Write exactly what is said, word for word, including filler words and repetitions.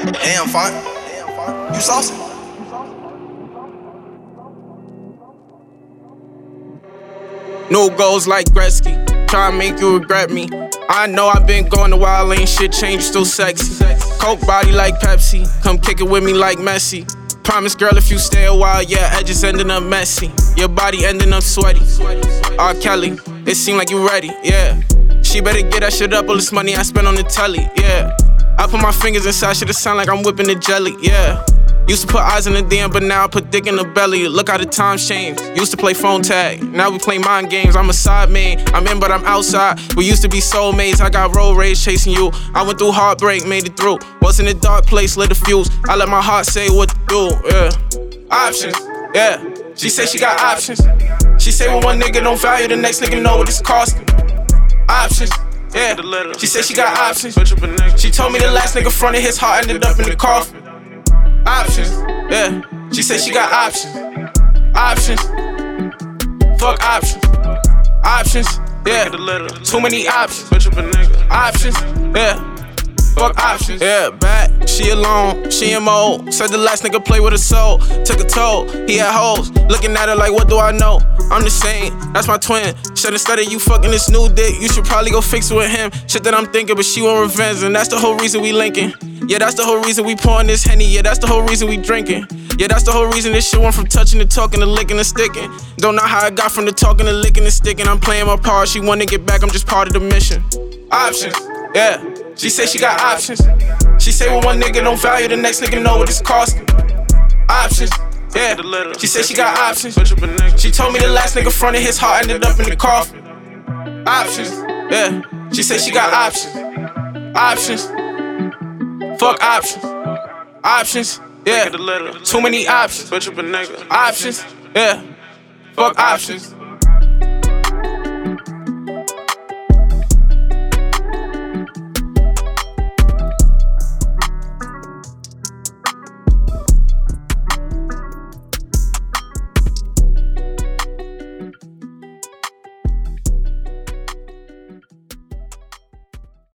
Damn, fine. You saucy. New goals like Gretzky, try to make you regret me. I know I've been going a while, ain't shit changed, still sexy. Coke body like Pepsi, come kick it with me like Messi. Promise girl if you stay a while, yeah, edges ending up messy. Your body ending up sweaty. R. Kelly, it seem like you ready, yeah. She better get that shit up, all this money I spent on the telly, yeah. I put my fingers inside, shit it sound like I'm whipping the jelly, yeah. Used to put eyes in the D M, but now I put dick in the belly. Look how the times changed. Used to play phone tag, now we play mind games. I'm a side man, I'm in but I'm outside. We used to be soulmates, I got road rage chasing you. I went through heartbreak, made it through. Was in a dark place, lit the fuse. I let my heart say what to do, yeah. Options, yeah. She say she got options. She say when one nigga don't value, the next nigga know what it's costing. Options, yeah. She say she got options. She told me the last nigga fronted his heart ended up in the coffin. Options, yeah. She said she got options. Options. Fuck options. Options, yeah. Too many options. Options, yeah. Fuck options, yeah. Back, she alone, she M O. Said the last nigga play with her soul. Took a toll, he had hoes. Looking at her like, what do I know? I'm the same, that's my twin. Said instead of you fucking this new dick, you should probably go fix it with him. Shit that I'm thinking, but she want revenge, and that's the whole reason we linking. Yeah, that's the whole reason we pouring this Henny. Yeah, that's the whole reason we drinking. Yeah, that's the whole reason this shit went from touching to talking to licking to sticking. Don't know how I got from the talking to licking to sticking. I'm playing my part, she wanna get back, I'm just part of the mission. Options, yeah. She say she got options. She say when one nigga don't value, the next nigga know what it's costing. Options, yeah. She say she got options. She told me the last nigga fronted his heart ended up in the coffin. Options, yeah. She say she got options. Options. Fuck options. Options, yeah. Too many options. Options, yeah. Fuck options.